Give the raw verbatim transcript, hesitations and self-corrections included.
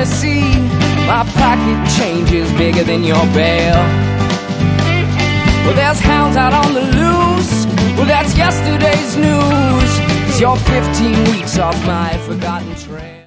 wanna see my pocket change is bigger than your bail. Well, there's hounds out on the loose. Well, that's yesterday's news. 'Cause you're fifteen weeks off my forgotten trail.